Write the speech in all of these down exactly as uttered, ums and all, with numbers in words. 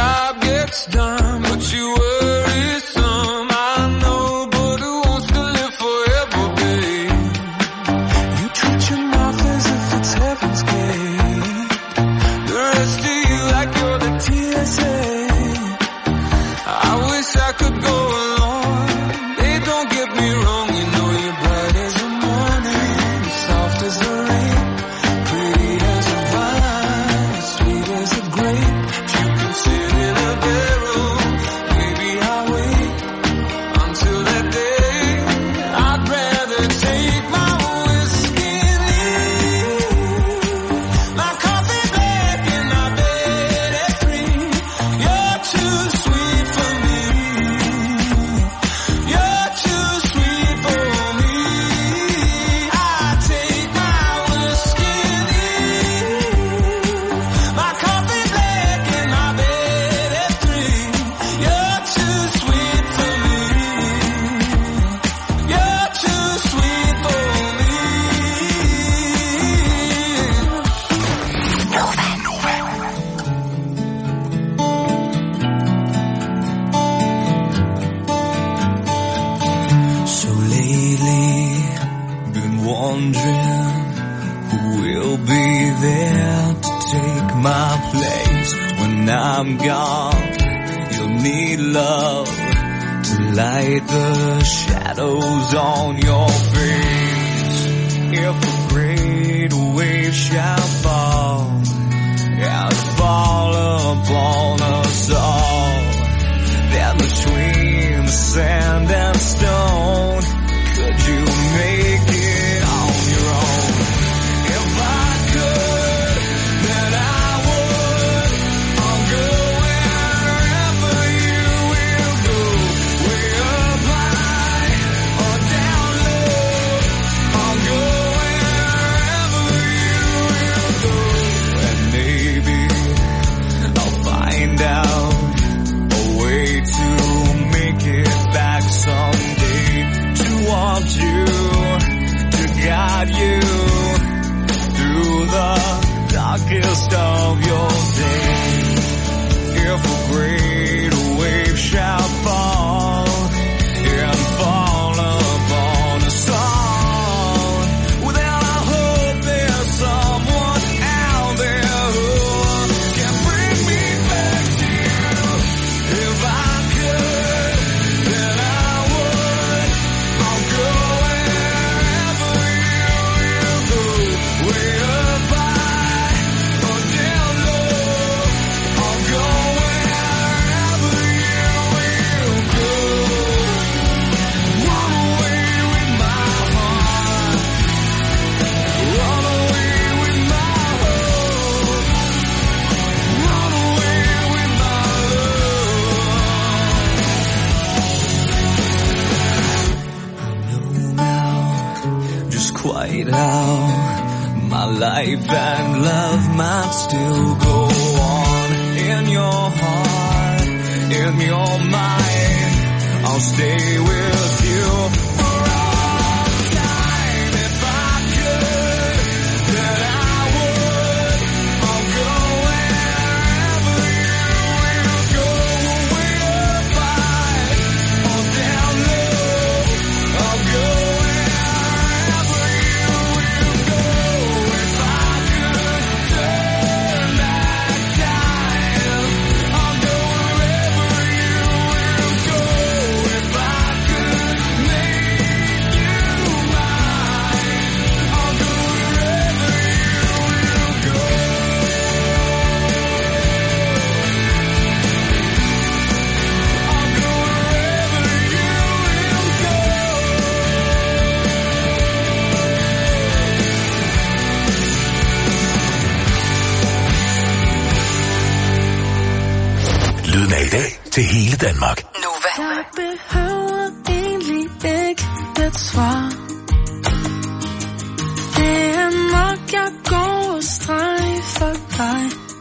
job gets done, but you worry some. I know, but who wants to live forever, babe? You treat your mouth as if it's heaven's gate. The rest of you like you're the T S A. I wish I could go along. Hey, don't get me wrong, you know you're bright as the morning, soft as the rain, pretty as a vine, sweet as a grape. If you can sit in a barrel, maybe I'll wait until that day. I'd rather take my whiskey and leave my coffee back in my bed at three. You're too sweet for me. You're too sweet for me. I take my whiskey and leave my coffee back in my bed at three. You're too sweet for me. You're too sweet for me. So lately, been wondering who will be there to take my place when I'm gone. You'll need love to light the shadows on your face. If a great wave shall fall and fall upon us all, then between the sand and stone, could you make it on your own? If I could, then I would. I'll go wherever you will go, way up high or down low. I'll go wherever you will go, and maybe I'll find out a way to make it back someday, to want you, to guide you through the darkest of your days. If a great wave shall fall and fall upon us all, well, then I hope there's someone out there who can bring me back to you. If I could, then I would. I'll go wherever you will go, way up high or down low. I'll go wherever you will go. Run away with my heart, run away with my hope, run away with my love. I know now just quite how my life and love might still go on. In your heart, in your mind, I'll stay with you for all time. If I could, then I would. I'll go wherever you will go, way up high or down low. I'll go wherever you will go. If I could turn back time, I'll go wherever you will go. If I could make you mine, I'll go wherever you will go. I'll go wherever you will go. Lyden af i dag til hele Danmark. Nova. Jeg behøver egentlig ikke et svar. Det er nok, jeg går og strejfer dig.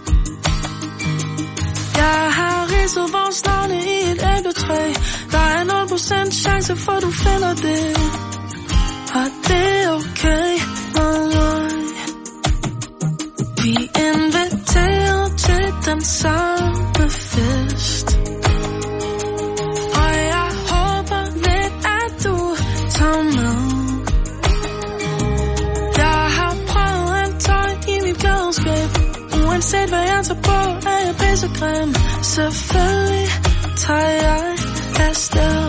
Jeg har ridset vores navne i et æbletræ. Der er nul procent chance for, du finder det. Og det er okay med mig. Vi inviterer til den samme fest. så grim. Selvfølgelig tager jeg afsted.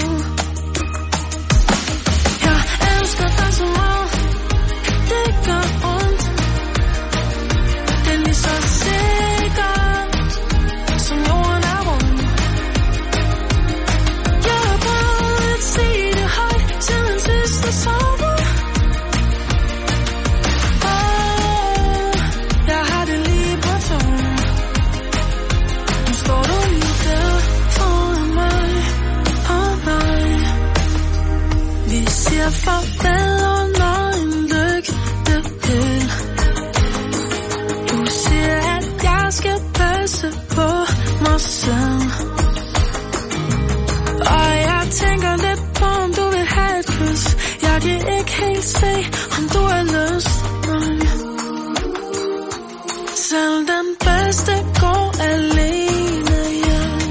Jeg elsker dig så meget, det gør ondt. Det er lige så sikkert, som jorden er rund. Jeg har prøvet at sige det højt til den sidste sommer. Åh, jeg har det lige på tungen. Nu står du lige der foran mig, oh nej. Vi siger farvel under en lygtepæl. Du siger, at jeg skal passe på mig selv. Og jeg tænker lidt på, om du vil have et kys. Jeg kan ikke helt se, om du har lyst. Nej. Selv den bedste går alene hjem.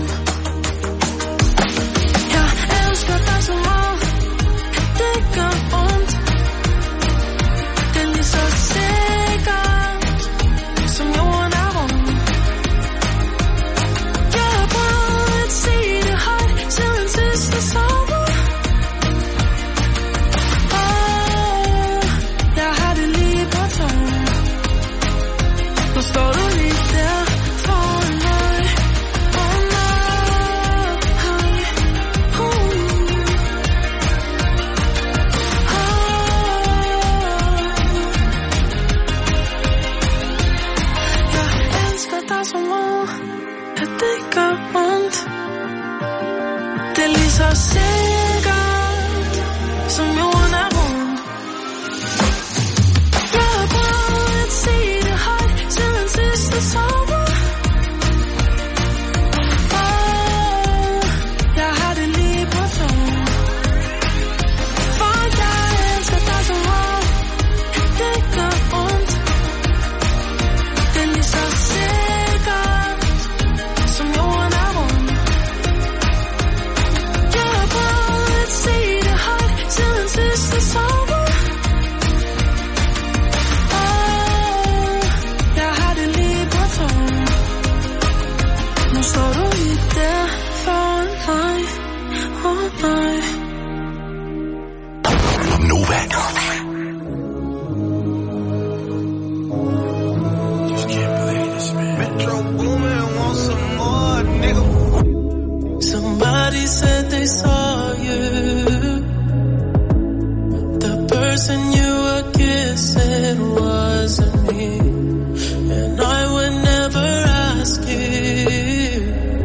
Jeg elsker dig så meget, det gør ondt. Det er lige så sikkert, som jorden er rund. Jeg har prøvet at sige det højt til den sidste sommer. Åh, jeg har det lige på tungen. Nu står du lige der foran mig. Oh nej, uh. Jeg elsker dig så meget, at det gør ondt. Det er lige så sikkert, som jorden er rund. Jeg har prøvet at sige det højt til den sidste sommer. Åh, jeg har det lige på tungen. For jeg elsker dig så meget, at det gør ondt. Det er lige så sikkert, som jorden er rund. Jeg har prøvet at sige det højt til den sidste sommer. Åh, jeg har det lige på tungen. Nu står du lige der foran mig. Åh nej. Nova. Somebody said they saw you. The person you were kissing wasn't me. And I would never ask you.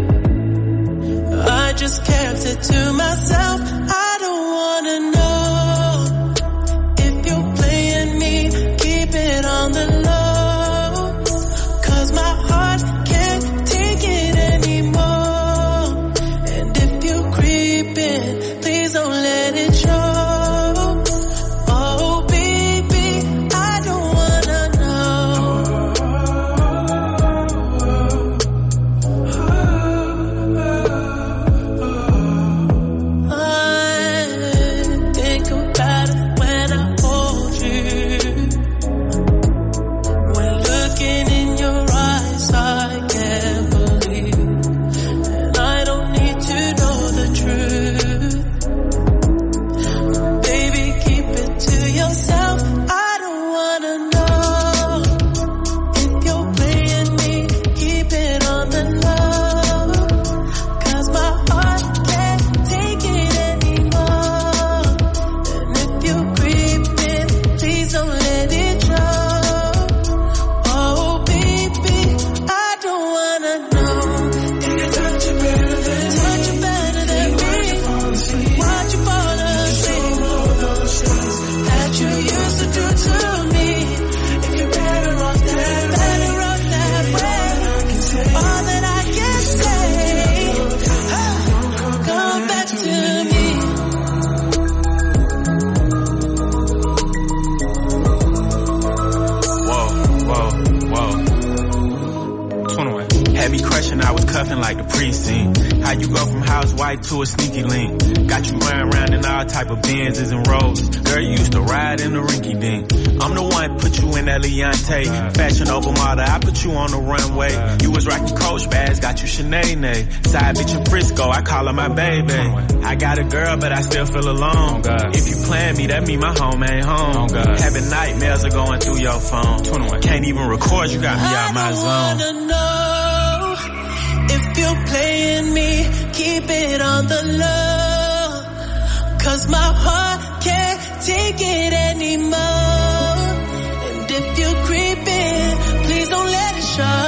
I just kept it to myself. I don't wanna know if you're playing me. Keep it on the low. 'Cause my heart can't take it anymore. And if you creep in, please don't let it show. Oh baby, I don't wanna know. like the precinct. How you go from housewife to a sneaky link. Got you running around in all type of Benzes and Rolls. Girl, you used to ride in the rinky dink. I'm the one put you in that Leontay. Fashion over model, I put you on the runway. You was rocking Coach bags, got you Sinead. Side bitch in Frisco, I call her my baby. I got a girl, but I still feel alone. If you plan me, that mean my home ain't home. Having nightmares are going through your phone. Can't even record, you got me out my zone. I wanna know if you're playing me, keep it on the low. Cause my heart can't take it anymore. And if you're creeping, please don't let it show.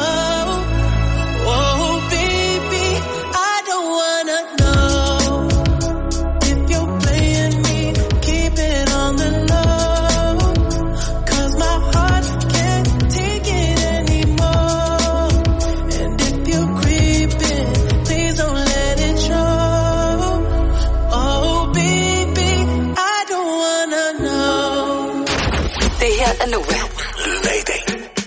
Oh baby, I don't wanna know if you're playing me, keep it on the low. Cause my heart can't take it anymore. And if you're creeping, please don't let it show. Oh baby, I don't wanna know. Det her er Nova. Mayday.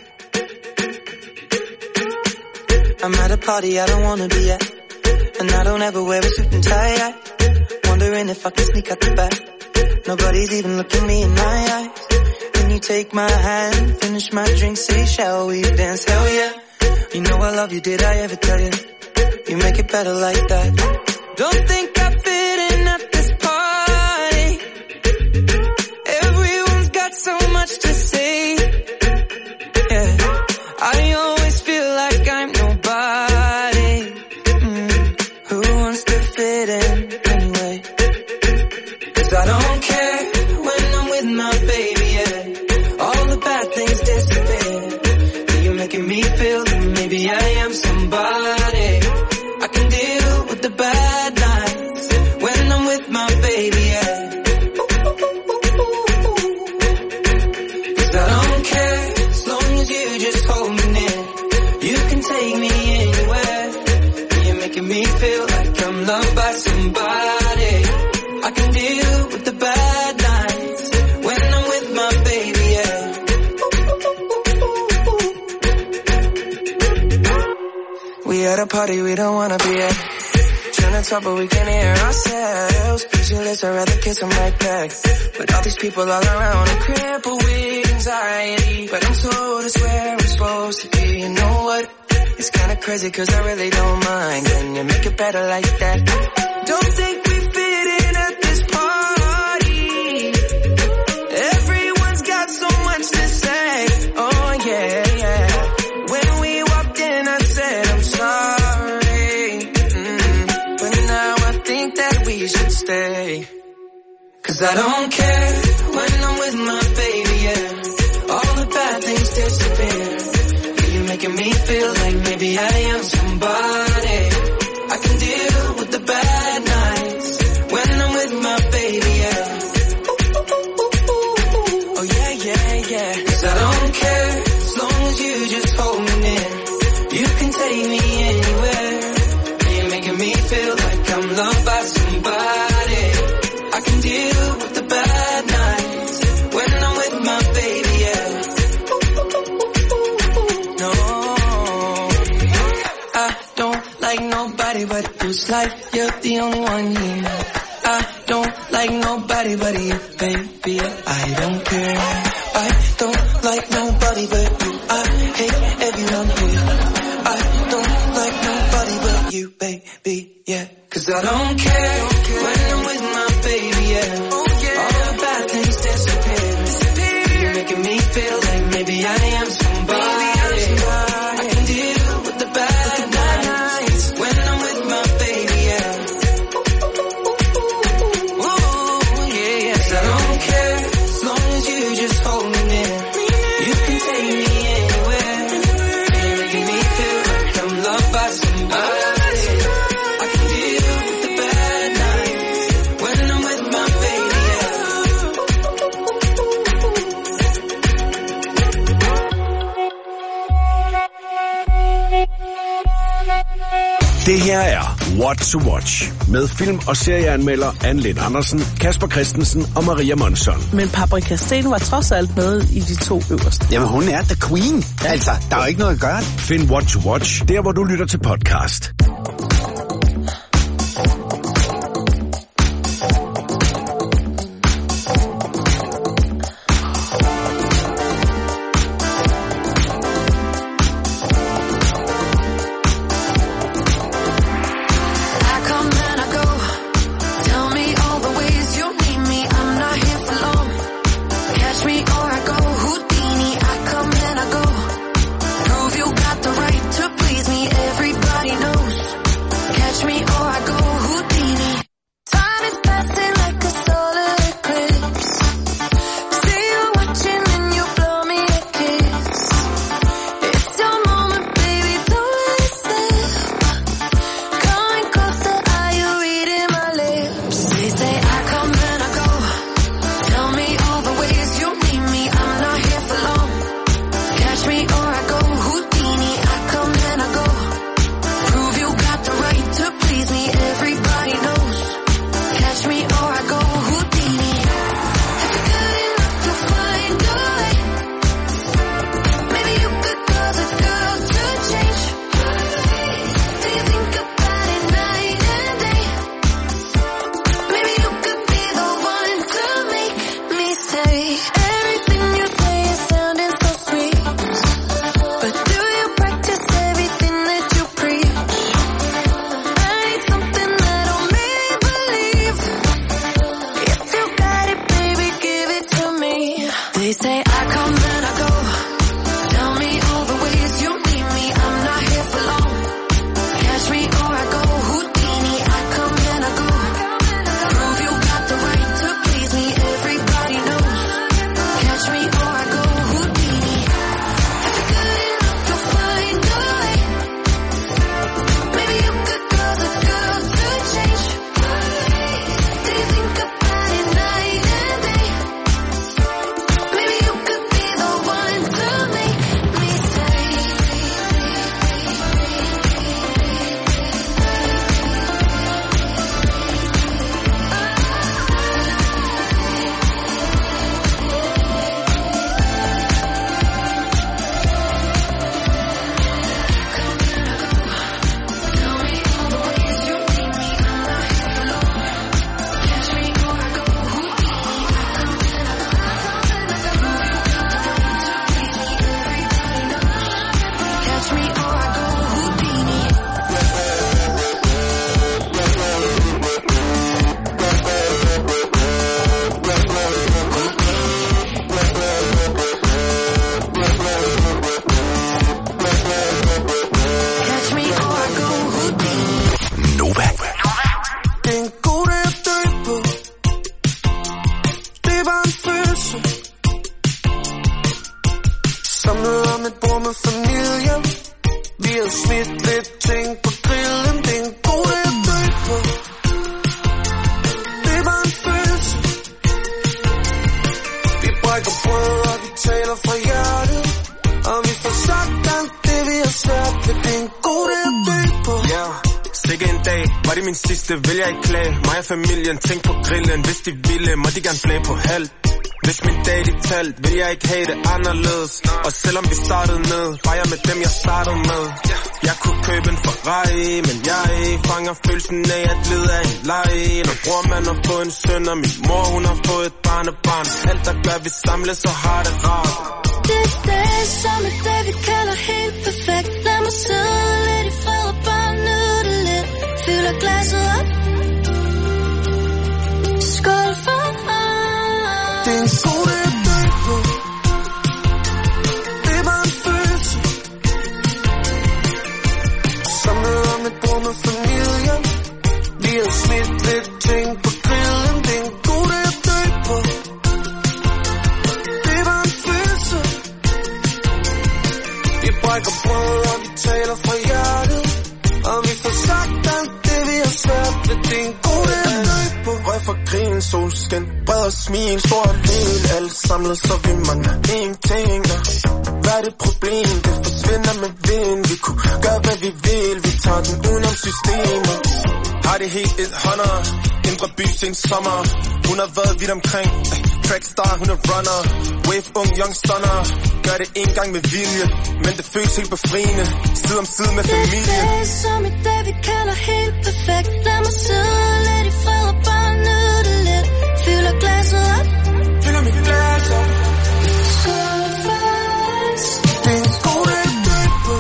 I'm at a party I don't wanna be at, and I don't ever wear a suit and tie. I wondering if I can sneak out the back. Nobody's even looking me in my eyes. Can you take my hand, finish my drink, say shall we dance? Hell yeah. You know I love you, did I ever tell you? You make it better like that. Don't think I fit in at this party. Everyone's got so much to say. Yeah, I always feel like I'm nobody. Mm. Who wants to fit in anyway? Cause I don't care when I'm with my baby, yeah. All the bad things disappear. You're making me feel that maybe I am somebody. I can deal with the bad nights when I'm with my baby, yeah. Cause I don't care as long as you just hold me near. You can take me anywhere. You're making me feel like I'm loved by somebody. I can deal with the bad nights when I'm with my baby, yeah. We at a party we don't wanna be at. Trying to talk but we can't hear ourselves. Pictureless, I'd rather kiss them right back. But all these people all around are crippled with anxiety. But I'm told it's where I'm supposed to be. You know what? It's kinda crazy cause I really don't mind. Can you make it better like that? Don't think we fit in at this party. Everyone's got so much to say. Oh yeah, yeah. When we walked in I said I'm sorry. Mm. But now I think that we should stay. Cause I don't care when I'm with my baby, yeah. All the bad things disappear. You're making me feel like maybe I am somebody. I can deal with the bad nights when I'm with my baby, yeah. Oh yeah, yeah, yeah. Cause I don't care as long as you just hold me near. You can take me anywhere. You're making me feel like I'm loved by somebody. I can deal with the bad nights when I'm with my baby, yeah. No, I don't like nobody but it feels like you're the only one here. I don't like nobody but you, baby. I don't care. I don't like nobody but you. I hate everyone here. I don't like nobody but you, baby, yeah. Cause I don't care when I'm with my baby, yeah. All the bad things disappear. You're making me feel like maybe I am somebody. I can deal with the bad nights when I'm with my baby, yeah. Ooh, yeah, yeah. Cause I don't care as long as you just hold me near. You can take me anywhere. You're making me feel like I'm loved by somebody. I can deal with the bad nights when I'm with my baby. What to Watch med film- og serieanmelder Anne Lind Andersen, Kasper Christensen og Maria Monsson. Men Paprika Steen var trods alt med i de to øverste. Jamen, hun er the queen. Ja. Altså, der er jo ikke noget at gøre. Find What to Watch der, hvor du lytter til podcast. Vil jeg ikke klage, mig og familien, tænk på grillen. Hvis de ville, må de gerne flage på halvt. Hvis min dag de talt, vil jeg ikke have det anderledes. Og selvom vi startede ned, var jeg med dem jeg startede med. Jeg kunne købe en Ferrari, men jeg fanger følelsen af at lede af en leje. Når bror man har fået en søn, og min mor hun har fået et barnebarn. Alt der gør vi samles og har det rart. Det er dag som et dag vi kalder helt perfekt. Lad mig sidde lidt i fred og bare nyde det lidt. Fylder glasset op. Skål for mig. Det er en god dag at dø på. Det var en følelse. Samlet om et bord med familien. Vi har smidt lidt ting på grillen. Det er en god dag at dø på. Det var en følelse. Vi brækker brød og vi taler fra hjertet. Og vi får sagt alt det vi har svært ved. Det er en god dag at dø på. Røg for grin, solskin, bred og smil, stor og lille. Alle samlet, så vi mangler én ting. Hvad er det problem? Det forsvinder med vind. Vi kunne gøre, hvad vi vil. Vi tager den udenom systemet. Har det helt et hånder. Indre by sen sommer. Hun har været vidt omkring. Trackstar, hun er runner. Wave, ung, young stunner. Gør det en gang med vilje, men det føles helt befriende. Side om side med familie. Det er som i dag, vi kalder helt perfekt. Lad mig sidde lidt i fred og bare nyde det lidt. Fylder glasset op. Fylder mit glas op. Så fast. Det er en god dag, dag på.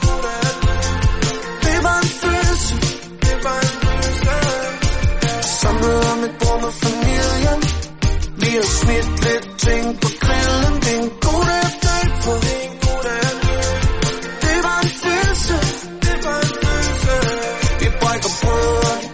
Det var en følelse. Det var en følelse. Samlet om et bord med familien. Vi har smidt lidt ting på grillen. Det er en god dag, dag på. Det var en følelse. Det var en følelse. Vi brækker brød.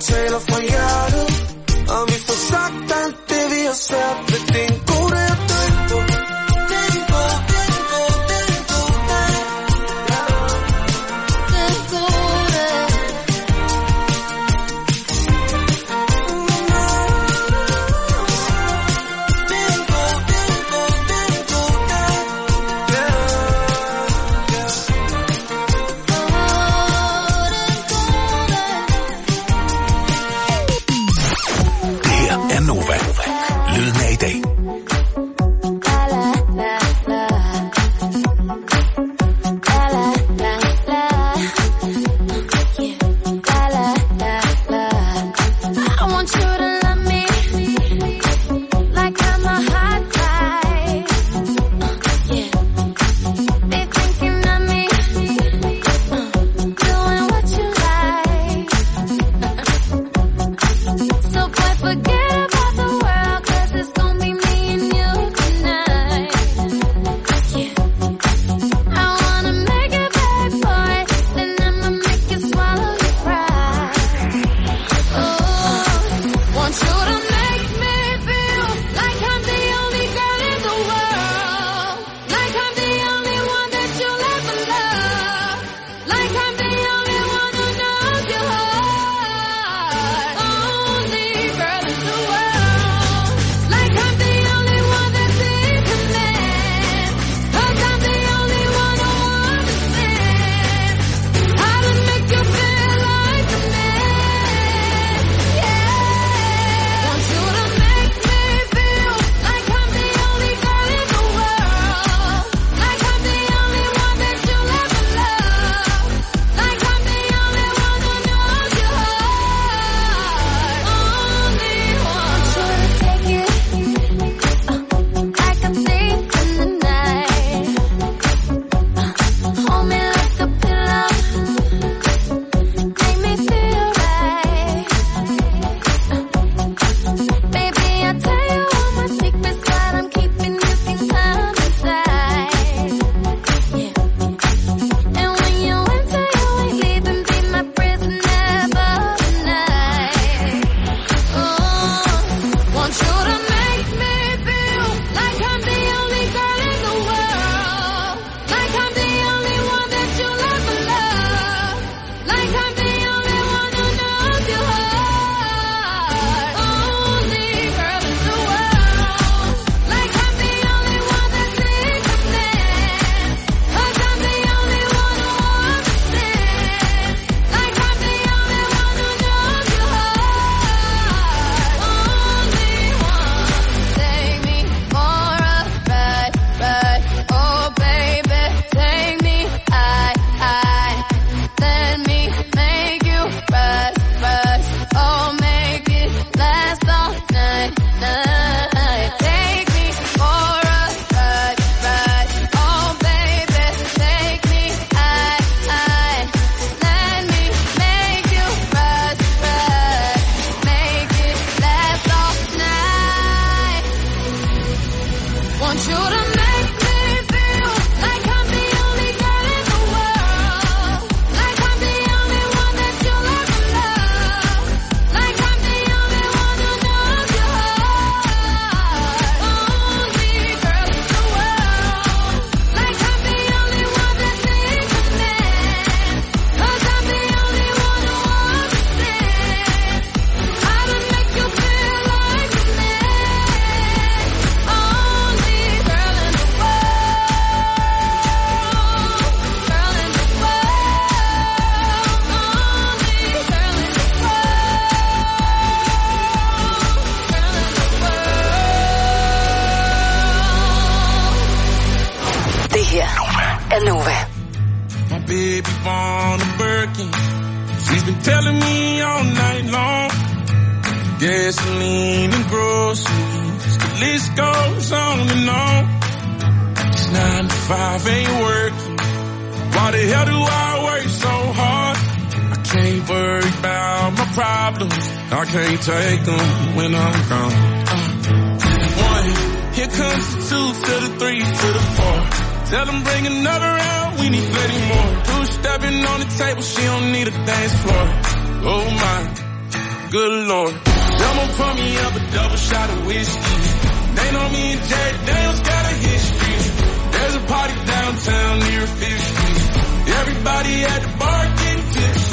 gasoline and groceries. The list goes on and on. This nine to five ain't working. Why the hell do I work so hard? I can't worry about my problems. I can't take them when I'm gone. Uh, one, here comes the two to the three to the four. Tell them bring another round, we need plenty more. Two stepping on the table, she don't need a dance floor. Oh my, good lord. Someone pour me up a double shot of whiskey. They know me and Jack Daniels got a history. There's a party downtown near Fifth Street. Everybody at the bar getting tipsy.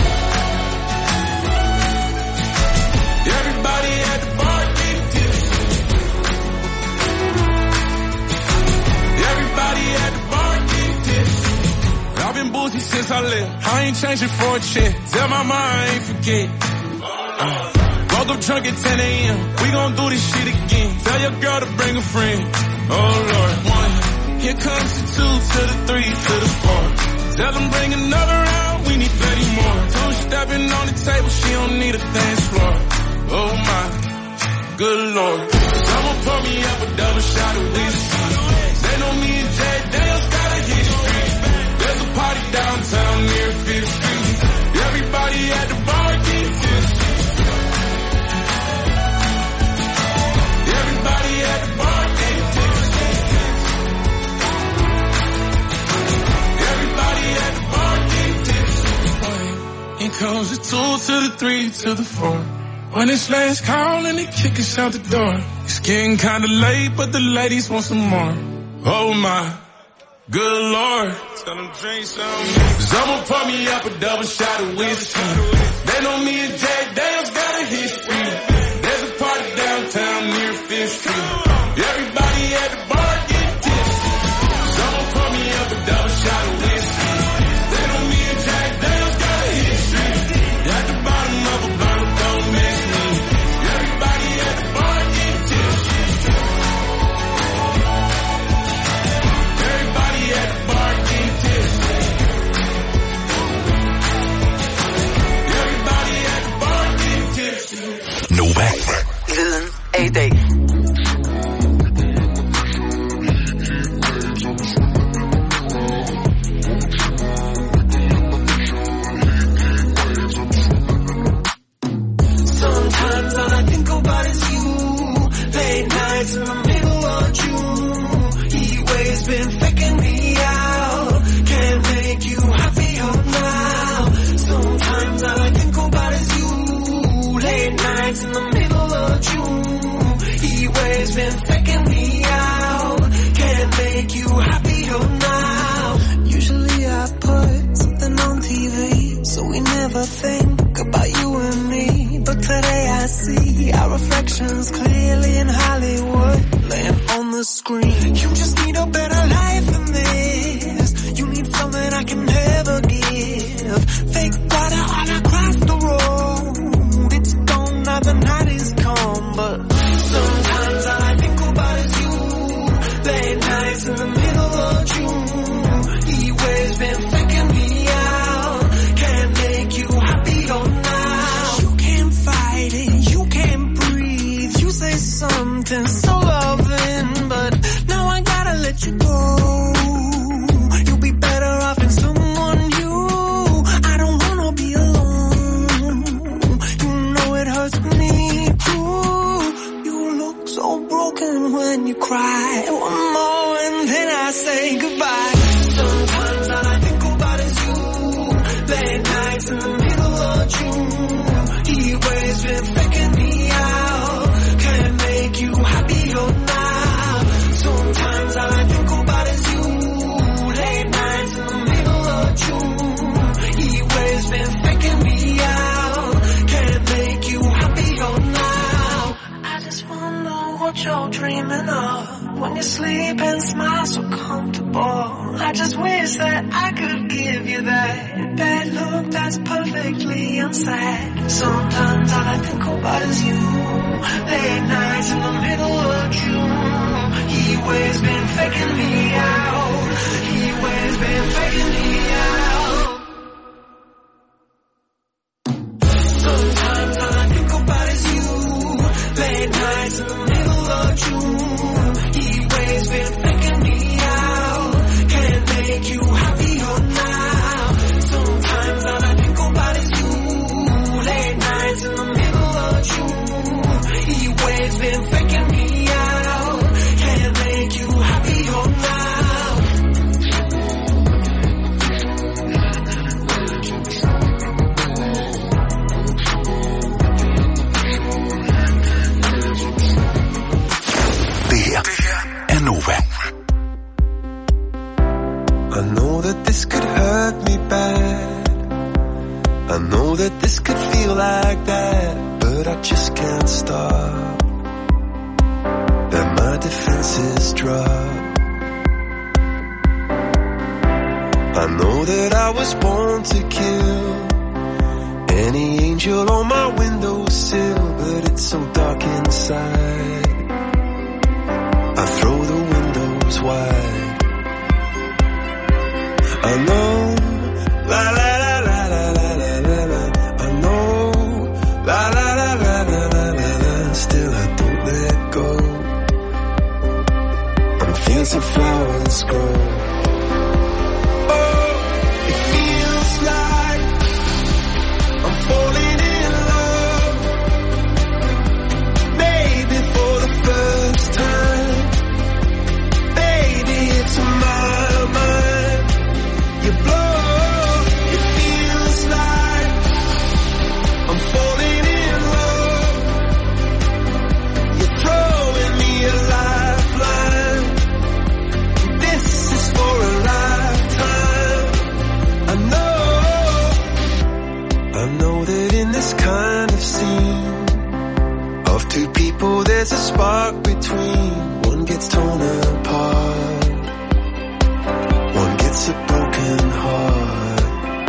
Everybody at the bar getting tipsy. Everybody at the bar getting tipsy. I've been boozy since I left. I ain't changing for a check. Tell my mom I ain't forget. Uh, woke up drunk at ten a.m. We gon' do this shit again. Tell your girl to bring a friend. Oh Lord, one. Here comes the two to the three to the four. Tell them bring another round, we need plenty more. Two stepping on the table, she don't need a dance floor. Oh my, good lord. Someone pour me up a double shot of whiskey. They know me and Jack Daniels got a history. There's a party downtown near Fifth Street. Everybody at the bar getting tipsy. Everybody at the bar getting tipsy. Everybody at the bar getting tipsy. Here comes the two to the three to the four. When it's last call and they kick us out the door. It's getting kinda late, but the ladies want some more. Oh my, good lord. Tell them drink some. Someone pour me up a double shot of whiskey. They know me and Jack Daniels got a history. There's a party downtown near Fifth Street. Everybody at the bar getting tipsy. Someone pour me up a double shot of whiskey. They know me and Jack Daniels got a history. At the bottom of a bottle, don't miss me. Everybody at the bar getting tipsy. Everybody at the bar getting tipsy. Everybody at the bar getting tipsy. Nova. Lyden af i dag. Sometimes all I think about is you. Late nights in the middle of June. He always been faking me out. Can't make you happier now. Sometimes all I think about is you. Late nights in the middle of June. He always been faking me out. Can't make you happier now. Usually I put something on T V, so we never think about you and me. But today I see our reflections clearly in Hollywood, laying on the screen. You just need a better life than this. You need something I can never give. Fake water all across the road. It's gone now, the night is come. But sometimes all I think about is you. Late nights in the middle of June. He always been faking me out. Can't make you happier now. You can't fight it, you can't breathe. You say something so loving, but now I gotta let you go. You'll be better off in someone new. I don't wanna be alone. You know it hurts me too. You look so broken when you cry. One more and then I say goodbye. Sometimes all I think about is you. Late nights in the middle of June. He always been faking me out. Can't make you happier now. Sometimes all I think about is you. Late nights in the middle of June. He always been faking me out. Can't make you happier now. I just wonder what you're dreaming of when you sleep and smile so comfortable. I just wish that I could give you that bad look that's perfectly unsaid. Sometimes all I think about is you. Late nights in the middle of June. He always been faking me out. He always been faking me out. Sometimes all I think about is you. I just can't stop, that my defenses drop. I know that I was born to kill any angel on my windowsill, but it's so dark inside. I throw the windows wide. I know, la la la la la la la la la. I know, la la la la la la la la. Still I don't let go. I'm feeling some flowers grow. Oh, it feels like I'm falling in love. Maybe for the first time. Baby, it's my mind. You blow. It feels like I'm falling in love. You're throwing me a lifeline. This is for a lifetime. I know, I know that in this kind of scene of two people there's a spark between. One gets torn apart, one gets a broken heart.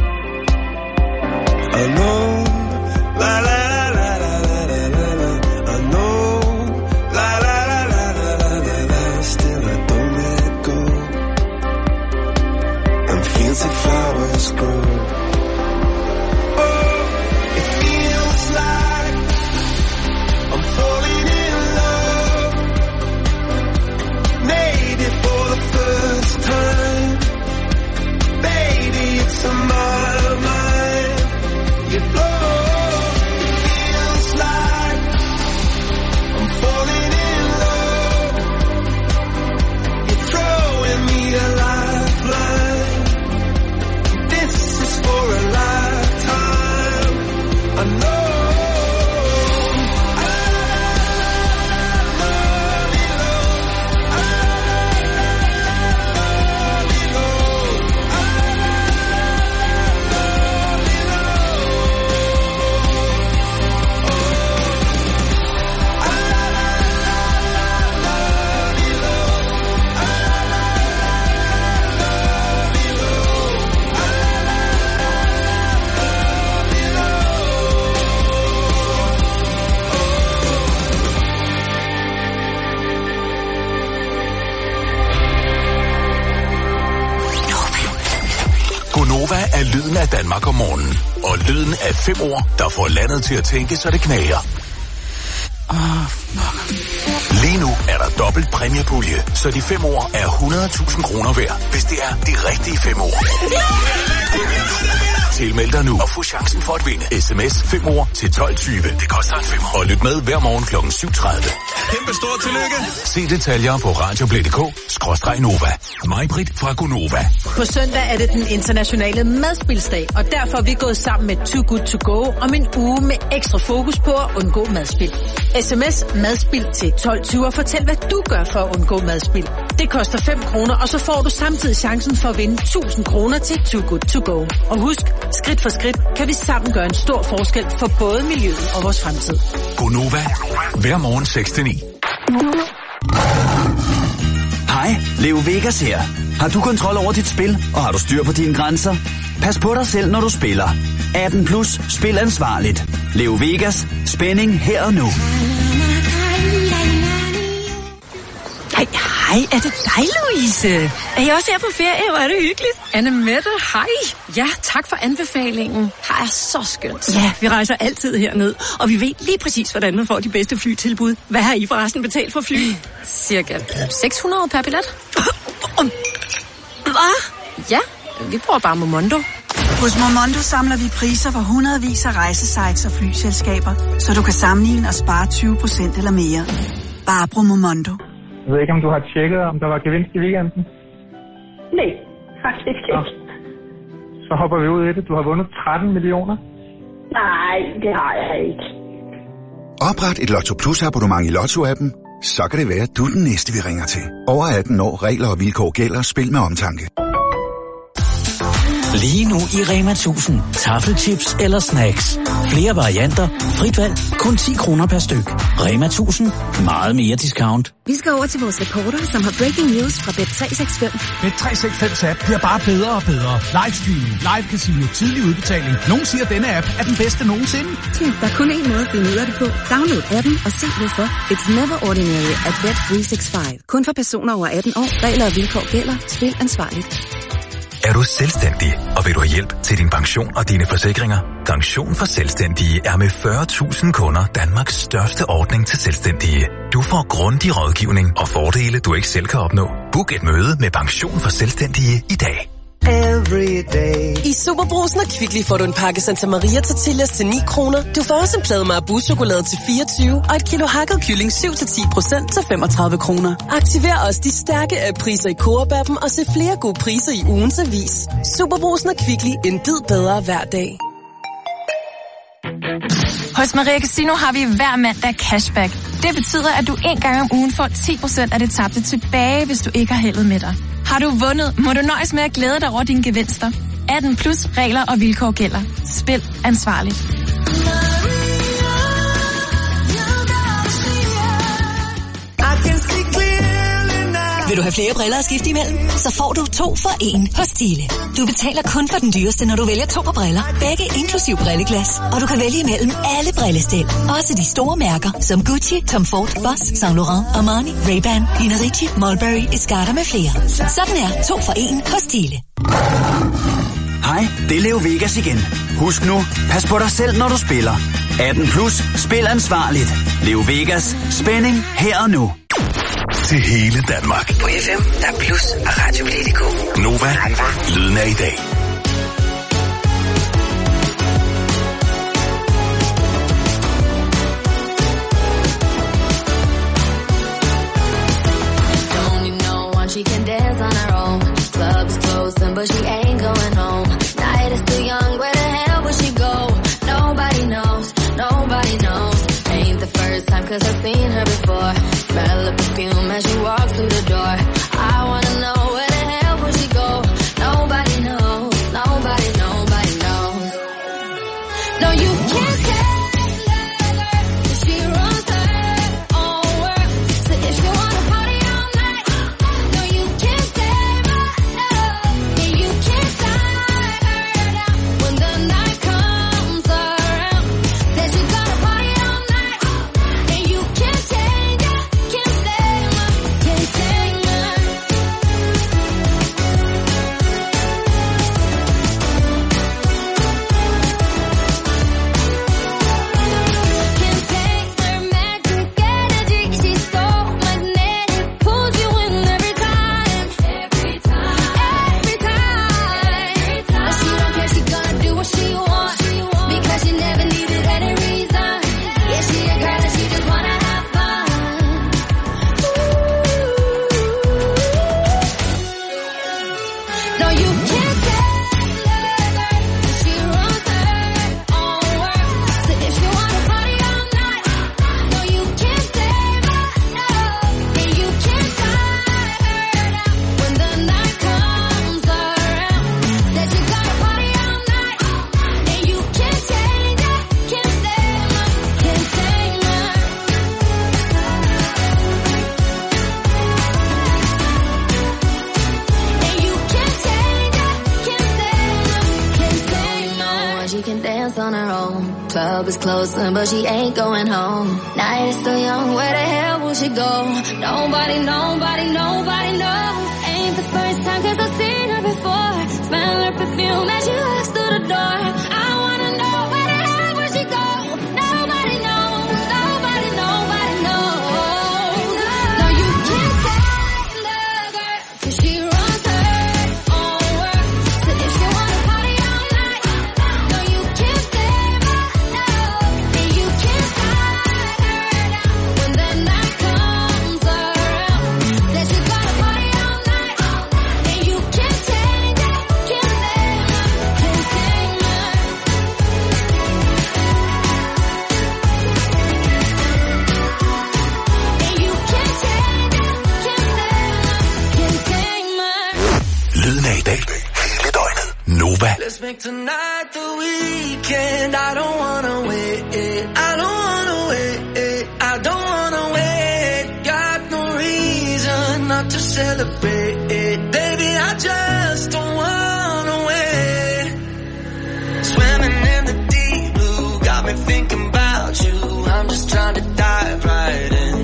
I know, la la la la la la la la. I know, la la la la la la la la. Still I don't let go. I'm feeling some flowers grow. Oh, it feels like I'm falling in love. Maybe for the first time. Baby, it's on my mind. You blow. It feels like I'm falling in love. You're throwing me a lifeline. This is for a lifetime. I know. Gonova er lyden af Danmark om morgenen. Og lyden af fem ord, der får landet til at tænke, så det knager. Åh, fuck. Lige nu er der dobbelt præmiepulje, så de fem ord er hundrede tusind kroner værd, hvis det er de rigtige fem ord. Tilmeld dig nu og få chancen for at vinde. S M S fem ord til tolv tyve. Det koster en femmer. Og lyt med hver morgen klokken syv tredive. Kæmpe stort tillykke. Se detaljer på radioplay punktum d k skråstreg Nova. Mig-Britt fra Gonova. På søndag er det den internationale madspilsdag, og derfor er vi gået sammen med Too Good To Go om en uge med ekstra fokus på at undgå madspil. S M S madspil til tolv tyve og fortæl, hvad du gør for at undgå madspil. Det koster fem kroner, og så får du samtidig chancen for at vinde tusind kroner til Too Good To Go. Og husk, skridt for skridt kan vi sammen gøre en stor forskel for både miljøet og vores fremtid. Gonova. Hver morgen seks til ni. Hej, Leo Vegas her. Har du kontrol over dit spil, og har du styr på dine grænser? Pas på dig selv, når du spiller. atten plus, spil ansvarligt. Leo Vegas, spænding her og nu. Hej, hej, er det dig, Louise? Er I også her på ferie? Hvor er det hyggeligt. Annemette, hej. Ja, tak for anbefalingen. Her er så skønt. Ja, vi rejser altid herned, og vi ved lige præcis, hvordan man får de bedste flytilbud. Hvad har I forresten betalt for fly? Cirka seks hundrede per billet. Hvad? Ja, vi bruger bare Momondo. Hos Momondo samler vi priser for hundredvis af rejsesites og flyselskaber, så du kan sammenligne og spare tyve procent eller mere. Bare brug Momondo. Jeg ved ikke, om du har tjekket, om der var gevinst i weekenden? Nej, faktisk ikke. Nå. Så hopper vi ud i det. Du har vundet tretten millioner. Nej, det har jeg ikke. Opret et Lotto Plus abonnement i Lotto-appen. Så kan det være, at du er den næste, vi ringer til. Over atten år. Regler og vilkår gælder. Spil med omtanke. Lige nu i Rema tusind. Taffelchips eller snacks. Flere varianter. Frit valg. Kun ti kroner per styk. Rema tusind. Meget mere discount. Vi skal over til vores reporter, som har breaking news fra Bet tre seks fem. Bet tre seks fem app bliver bare bedre og bedre. Livestreaming, live casino, tidlig udbetaling. Nogle siger, at denne app er den bedste nogensinde. Tænk, der er kun én måde at finde ud af det på. Download appen og se hvorfor. It's never ordinary at Bet tre seks fem. Kun for personer over atten år. Regler og vilkår gælder. Spil ansvarligt. Er du selvstændig, og vil du have hjælp til din pension og dine forsikringer? Pension for Selvstændige er med fyrre tusind kunder Danmarks største ordning til selvstændige. Du får grundig rådgivning og fordele, du ikke selv kan opnå. Book et møde med Pension for Selvstændige i dag. I Superbrugsen og Kvickly får du en pakke Santa Maria tortillas til ni kroner. Du får også en plade Marabou-chokolade til fireogtyve og et kilo hakket kylling syv til ti procent til femogtredive kroner. Aktiver også de stærke app-priser i Coop-appen og se flere gode priser i ugens avis. Superbrugsen og Kvickly, en bid bedre hver dag. Hos Maria Casino har vi hver mandag cashback. Det betyder, at du en gang om ugen får ti procent af det tabte tilbage, hvis du ikke har heldet med dig. Har du vundet, må du nøjes med at glæde dig over dine gevinster. atten plus regler og vilkår gælder. Spil ansvarligt. Vil du have flere briller at skifte imellem? Så får du to for en hos Stile. Du betaler kun for den dyreste, når du vælger to par briller. Begge inklusiv brilleglas. Og du kan vælge imellem alle brillestil. Også de store mærker, som Gucci, Tom Ford, Boss, Saint Laurent, Armani, Ray-Ban, Nina Ricci, Mulberry, Escarda med flere. Sådan er to for en hos Stile. Hej, det er Leo Vegas igen. Husk nu, pas på dig selv, når du spiller. atten plus, spil ansvarligt. Leo Vegas, spænding her og nu. Til hele Danmark. På F M, der er Plus og Radio Play punktum d k. Nova, lyden af i dag. She can dance on her own. Club's closing, but she ain't going home. Night is still young, where the hell would she go? Nobody knows, nobody knows. Ain't the first time, cause I've seen her before. Smell the perfume as she walks through the door. I wanna know, where the hell would she go? Nobody knows, nobody, nobody knows. No, you can't tell. Club is closing, but she ain't going home. Night is still young, where the hell will she go? Nobody, nobody, nobody knows. Ain't the first time, cause I've seen her before. Smell her perfume as she walks through the door. I wanna know, where the hell will she go? Nobody knows, nobody, nobody knows. No, you can't tell her, cause she runs her own world. So if you wanna party all night, no, you can't stay. Let's make tonight the weekend. I don't wanna wait. I don't wanna wait. I don't wanna wait. Got no reason not to celebrate. Baby, I just don't wanna wait. Swimming in the deep blue, got me thinking about you. I'm just trying to dive right in.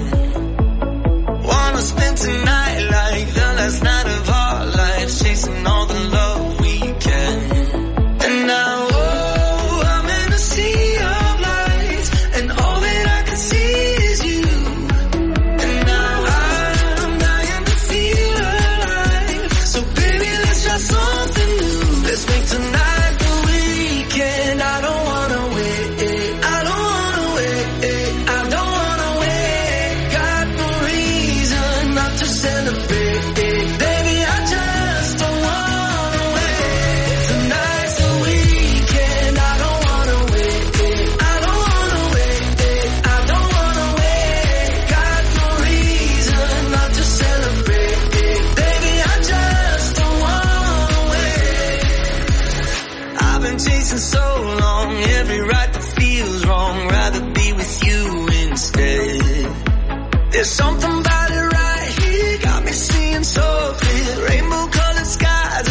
Wanna spend tonight like the last night of our lives, chasing all the love we can. And now, oh, I'm in a sea of lights, and all that I can see is you. And now I'm dying to feel alive. So baby, let's try something new. Let's make tonight the weekend. I don't wanna wait. I don't wanna wait. I don't wanna wait. Got no reason not to celebrate. Baby, I just don't wanna wait. Tonight's the weekend. I don't wanna wait. I don't wanna wait. I don't wanna wait. Got no reason not to celebrate. Baby, I just don't wanna wait. I've been chasing so long, every right that feels wrong. Rather be with you instead. There's something about it right here, got me seeing so clear. Rainbow colored skies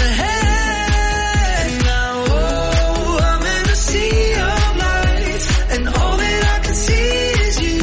ahead. Now, oh, I'm in a sea of lights, and all that I can see is you.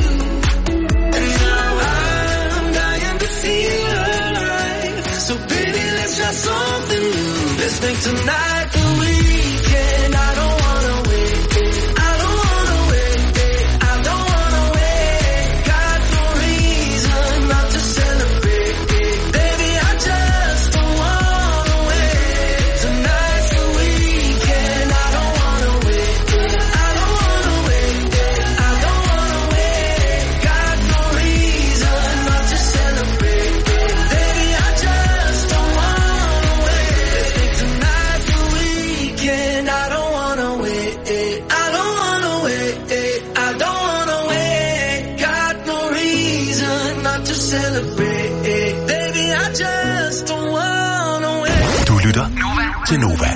And now I'm dying to feel alive. So baby, let's try something new. Let's make tonight the weekend. I don't wanna wait. I don't wanna wait. I don't wanna wait. Got no reason not to celebrate. Baby, I just don't wanna wait. Tonight's the weekend. I don't wanna wait. I don't wanna wait. I don't wanna wait. Got no reason not to celebrate. Baby, I just don't wanna wait. Tonight the weekend. I don't wanna wait. I don't wanna wait. I don't wanna wait. Got no reason not to celebrate. Baby, I just don't wanna wait. Du lytter til Nova.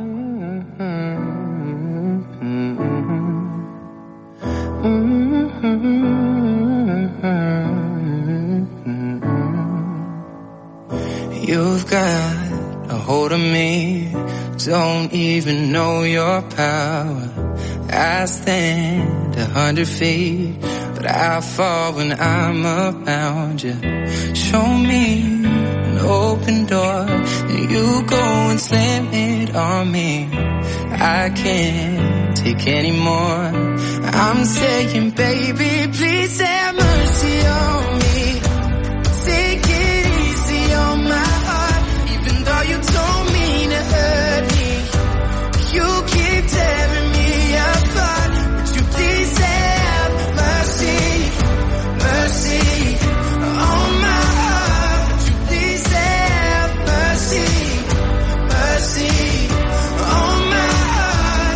You've got a hold of me, don't even know your power. I stand a hundred feet, but I fall when I'm around you. Show me an open door, and you go and slam it on me. I can't take any more. I'm saying, baby, please have mercy on me. Take it easy on my heart, even though you told me to hurt me. You keep tearing me apart. Would you please have mercy, mercy on my heart? Would you please have mercy, mercy on my heart?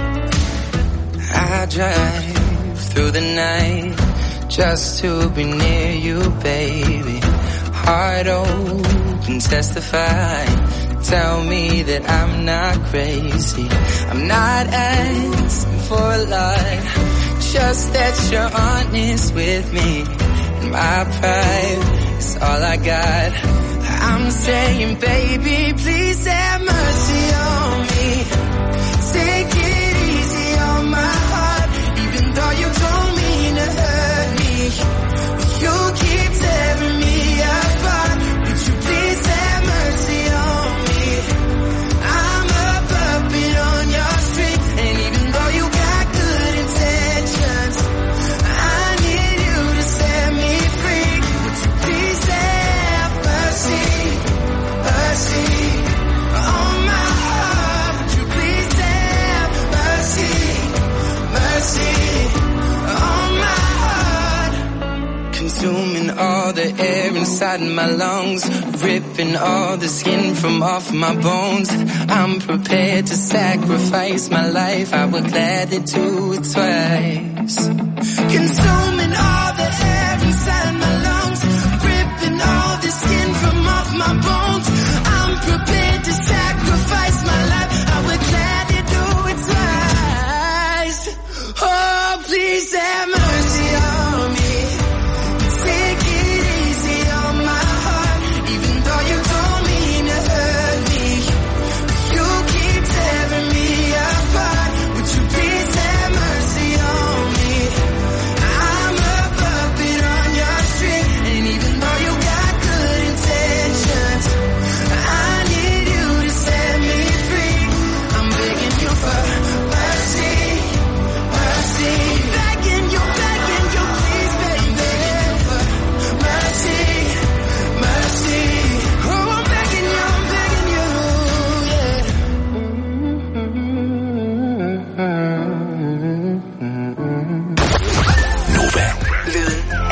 I drive through the night just to be near you, baby. Heart open, testify. Tell me that I'm not crazy. I'm not asking for a lot, just that you're honest with me. And my pride is all I got. I'm saying, baby, please have mercy on me. Take it easy on my heart, even though you don't mean to hurt me. You keep tearing me apart. Would you please have mercy on me? I'm a puppet on your string, and even though you got good intentions, I need you to set me free. Would you please have mercy, mercy on my heart? Would you please have mercy, mercy on my heart? Consuming all the air inside my lungs, ripping all the skin from off my bones. I'm prepared to sacrifice my life, I would gladly do it twice. Consuming all the air inside my lungs, ripping all the skin from off my bones. I'm prepared to sacrifice my life, I would gladly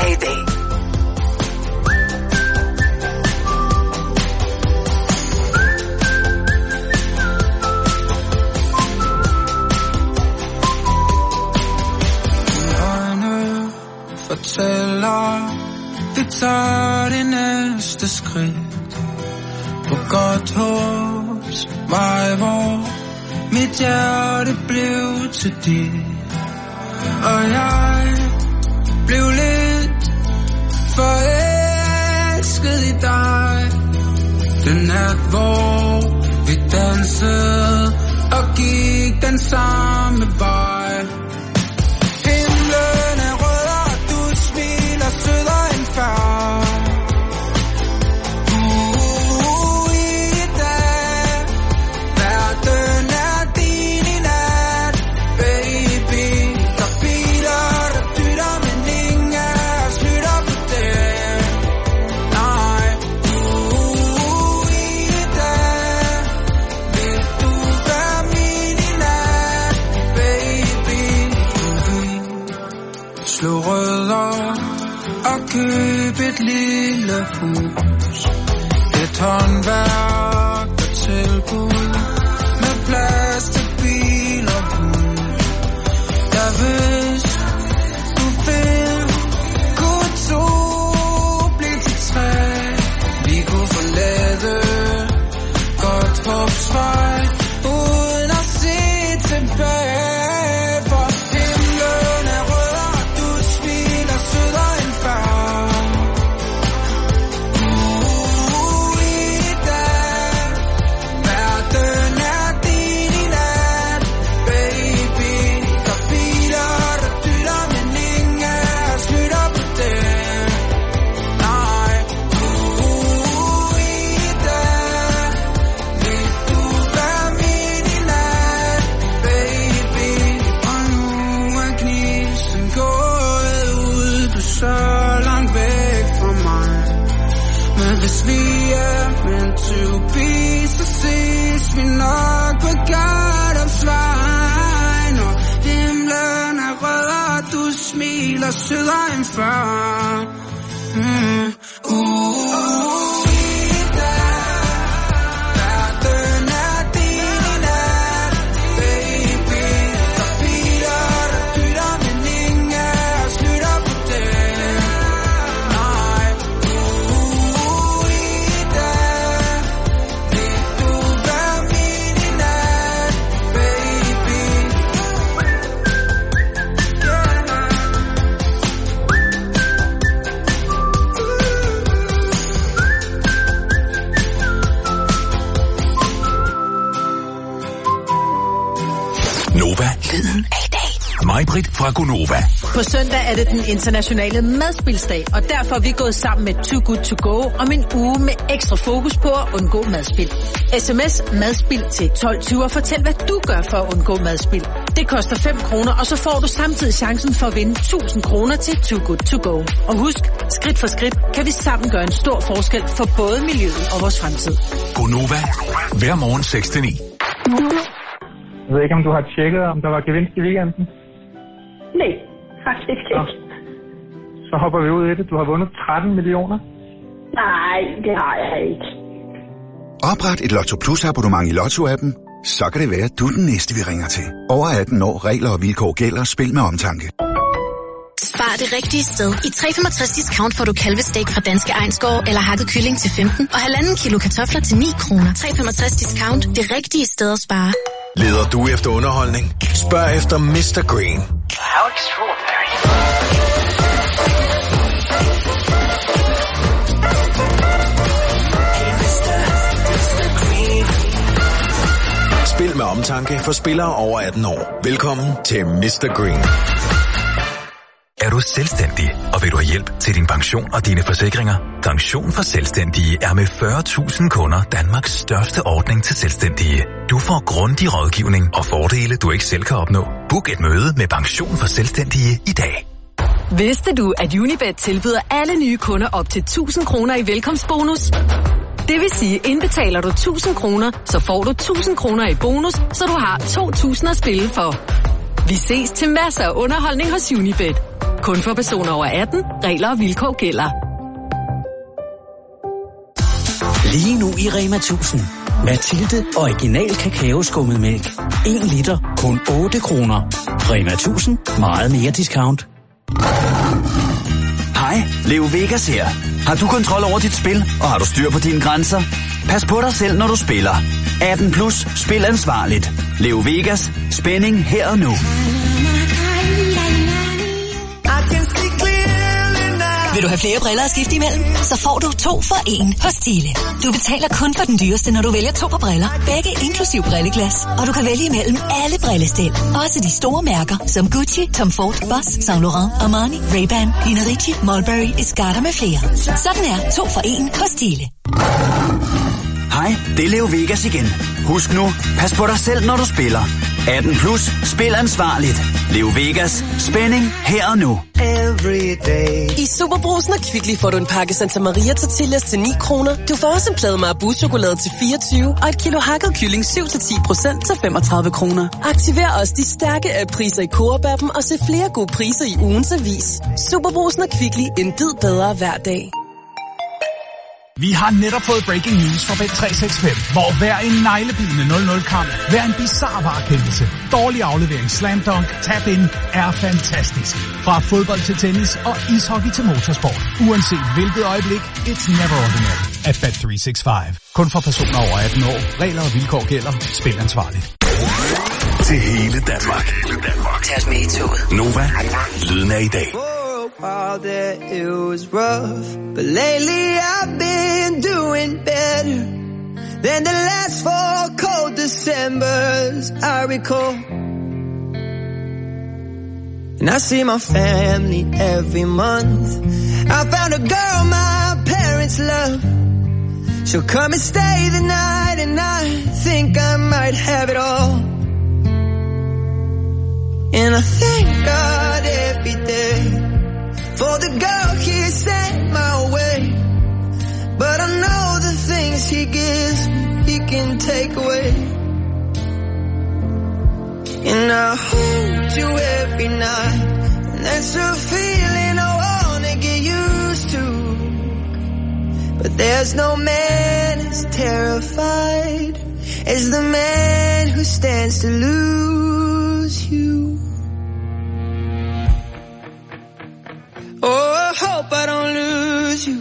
af i dag. Fortæller, vi tager det næste skridt på godt håbs vej, hvor mit hjerte blev til dit. Og jeg blev lidt forelsket i dig. Den nat, hvor vi dansede og gik den samme vej. Himlen er rød, og du smiler sødere end før. Uh, i dag, verden er din i nat, baby. Der biler, der dytter, men ingen af os lytter på det. Nej, uh, i dag, vil du være min i nat, baby. Slå rødder og køb et lille hus. Et håndværk og tilbud med plads til bil og hus. Jeg hvis du vil, kunne to blive til tre. Vi kunne forlade godt håbsvej uden at se tilbage. For himlen er rød, og du smiler sødere end før. Uh, i dag, verden er din i nat, baby. Der biler, der dytter, men ingen af os lytter på det. Nej, uh, i dag, vil du være min i nat, baby. Og nu er gnisten gået ud, du er så langt væk fra mig. Men hvis vi er meant to be, så ses vi nok på Gardopsvej. Når himlen er rød, og du smiler sødere end før. Mm. Uh, i dag, verden er din i nat, baby. Der biler, der dytter, men ingen af os lytter på det. Nej, uh, i dag, vil du være min i nat, baby. Nova. Lyden af i dag. Mig-Britt fra Gonova. På søndag er det den internationale madspilsdag, og derfor er vi gået sammen med Too Good To Go om en uge med ekstra fokus på at undgå madspild. S M S madspild til tolv tyve og fortæl, hvad du gør for at undgå madspild. Det koster fem kroner, og så får du samtidig chancen for at vinde tusind kroner til Too Good To Go. Og husk, skridt for skridt kan vi sammen gøre en stor forskel for både miljøet og vores fremtid. Gonova. Hver morgen seks til ni. Jeg ved ikke, om du har tjekket, om der var gevinst i weekenden? Nej, faktisk ikke. Nå. Så hopper vi ud i det. Du har vundet tretten millioner. Nej, det har jeg ikke. Opret et Lotto Plus abonnement i Lotto-appen. Så kan det være, at du er den næste, vi ringer til. Over atten år, regler og vilkår gælder. Spil med omtanke. Spar det rigtige sted. I tre komma femogtres discount får du kalvestek fra Danske Einsgaard eller hakket kylling til femten og halvanden kilo kartofler til ni kroner. tre komma femogtres discount. Det rigtige sted at spare. Leder du efter underholdning? Spørg efter mister Green. How extraordinary. Spil med omtanke for spillere over atten år. Velkommen til mister Green. Er du selvstændig, og vil du have hjælp til din pension og dine forsikringer? Pension for Selvstændige er med fyrre tusind kunder Danmarks største ordning til selvstændige. Du får grundig rådgivning og fordele, du ikke selv kan opnå. Book et møde med Pension for Selvstændige i dag. Vidste du, at Unibet tilbyder alle nye kunder op til tusind kroner i velkomstbonus? Det vil sige, indbetaler du tusind kroner, så får du tusind kroner i bonus, så du har to tusind at spille for. Vi ses til masser af underholdning hos Unibet. Kun for personer over atten. Regler og vilkår gælder. Lige nu i Rema tusind. Mathilde Original Kakaoskummet Mælk. en liter, kun otte kroner. Rema tusind. Meget mere discount. Hej, Leo Vegas her. Har du kontrol over dit spil, og har du styr på dine grænser? Pas på dig selv, når du spiller. atten plus, spil ansvarligt. Leo Vegas, spænding her og nu. Vil du have flere briller at skifte imellem? Så får du to for en hos Stile. Du betaler kun for den dyreste, når du vælger to par briller. Begge inklusiv brilleglas. Og du kan vælge imellem alle brillestil. Også de store mærker, som Gucci, Tom Ford, Boss, Saint Laurent, Armani, Ray-Ban, Nina Ricci, Mulberry, Escada med flere. Sådan er to for en hos Stile. Hej, det er Leo Vegas igen. Husk nu, pas på dig selv, når du spiller. atten plus, spil ansvarligt. Leo Vegas, spænding her og nu. I Superbrusen og Kvickly får du en pakke Santa Maria tortillas til ni kroner. Du får også en plade Marabou-chokolade til fireogtyve og et kilo hakket kylling syv til ti procent til femogtredive kroner. Aktiver også de stærke app-priser i Coop-appen og se flere gode priser i ugens avis. Superbrusen og Kvickly, en bid bedre hver dag. Vi har netop fået breaking news fra Bet tre seks fem, hvor hver en neglebidende nul nul-kamp, hver en bizarre varekendelse, dårlig aflevering, slam dunk, tap in er fantastisk. Fra fodbold til tennis og ishockey til motorsport. Uanset hvilket øjeblik, it's never ordinary at Bet tre seks fem. Kun for personer over atten år. Regler og vilkår gælder. Spil ansvarligt. Til hele Danmark. Tag os med i toget. Nova, lyden af i dag. All that it was rough, but lately I've been doing better than the last four cold Decembers I recall. And I see my family every month. I found a girl my parents love. She'll come and stay the night, and I think I might have it all. And I thank God every day for the girl he sent my way. But I know the things he gives he can take away. And I hold you every night, and that's a feeling I wanna get used to. But there's no man as terrified as the man who stands to lose you. Oh, I hope I don't lose you.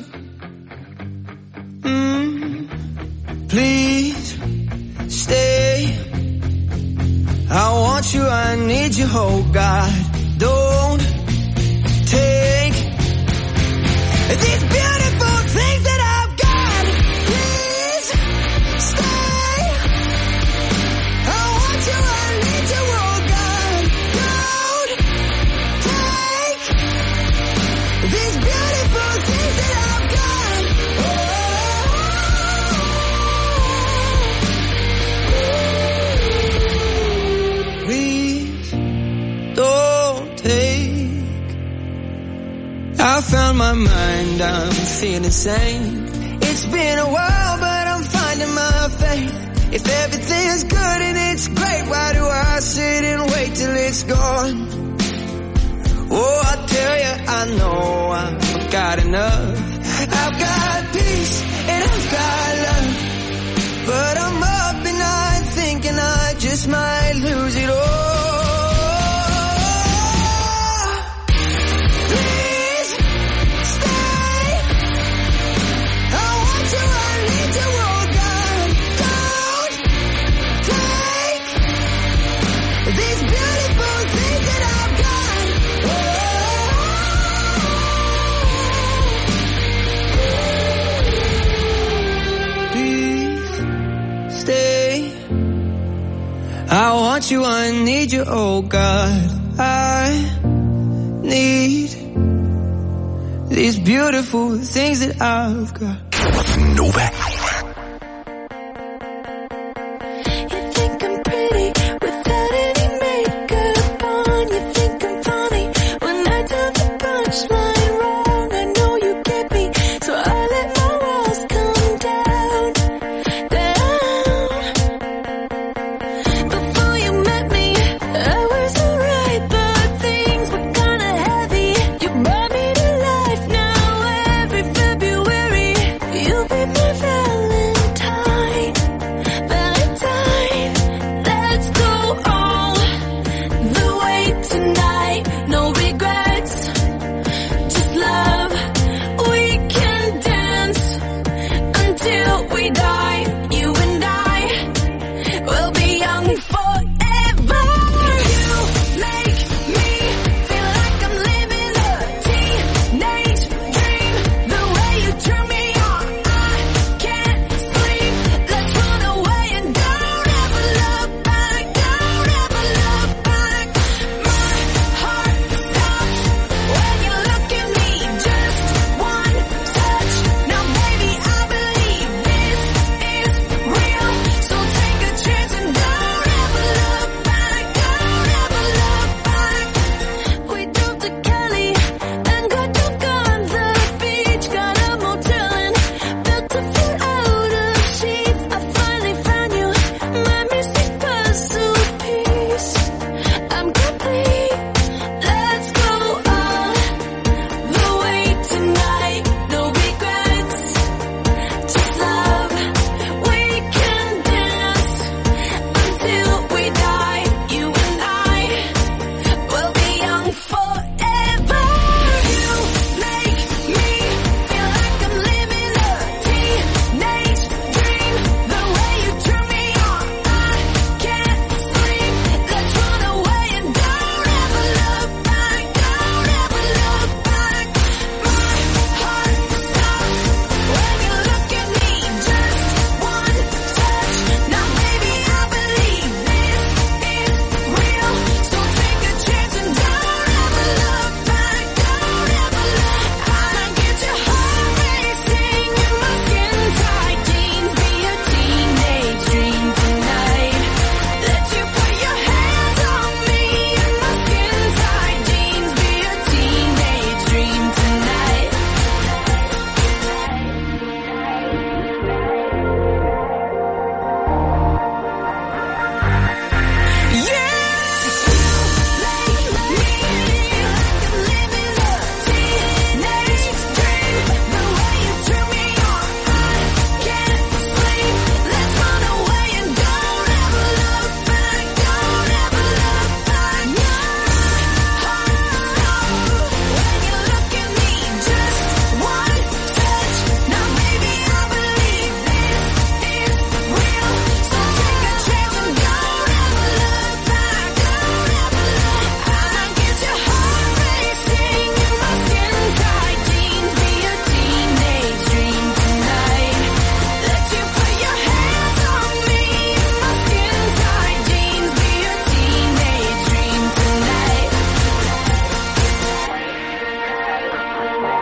Mm, please stay. I want you, I need you, oh God. Don't take these beautiful things that I've got. Please stay. I want you, I need you, oh God. Don't take these beautiful things that I've got. Oh. Please don't take. I found my mind, I'm feeling sane. It's been a while, but I'm finding my faith. If everything's good and it's great, why do I sit and wait till it's gone? Oh, I tell you, I know I've got enough. I've got peace and I've got love. But I'm up at night thinking I just might lose it all. Please stay. I want you, I need you, oh God. Don't take these beautiful things that I've got. Stay. I want you, I need you, oh God. I need these beautiful things that I've got. Nova. Before you met me, I was alright, but things were kinda heavy.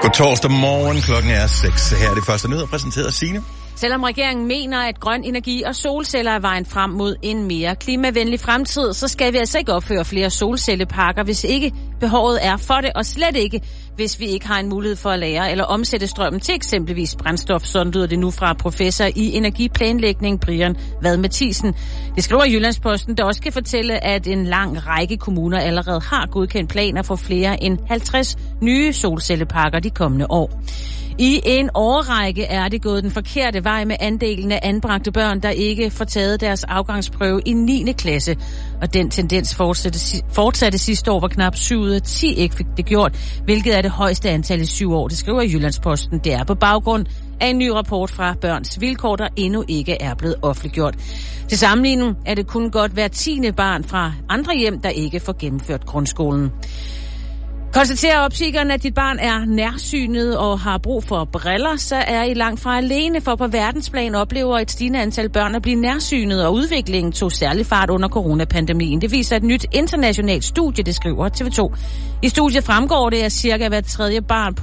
God torsdag morgen, klokken er seks. Her er det første nyheder præsenteret af Signe. Selvom regeringen mener, at grøn energi og solceller er vejen frem mod en mere klimavenlig fremtid, så skal vi altså ikke opføre flere solcelleparker, hvis ikke behovet er for det, og slet ikke, hvis vi ikke har en mulighed for at lære eller omsætte strømmen til eksempelvis brændstof. Sådan lyder det nu fra professor i energiplanlægning, Brian Vad Mathisen. Det skriver Jyllandsposten, der også kan fortælle, at en lang række kommuner allerede har godkendt planer for flere end halvtreds nye solcelleparker de kommende år. I en årrække er det gået den forkerte vej med andelen af anbragte børn, der ikke får taget deres afgangsprøve i niende klasse. Og den tendens fortsatte, fortsatte sidste år, hvor knap syv ud af ti ikke fik det gjort, hvilket er det højeste antal i syv år. Det skriver Jyllandsposten. Det er på baggrund af en ny rapport fra Børns Vilkår, der endnu ikke er blevet offentliggjort. Til sammenligning er det kun godt hver tiende barn fra andre hjem, der ikke får gennemført grundskolen. Konstaterer opsigeren, at dit barn er nærsynet og har brug for briller, så er I langt fra alene, for på verdensplan oplever et stigende antal børn at blive nærsynet, og udviklingen tog særlig fart under coronapandemien. Det viser et nyt internationalt studie, det skriver T V to. I studiet fremgår det, at cirka hver tredje barn på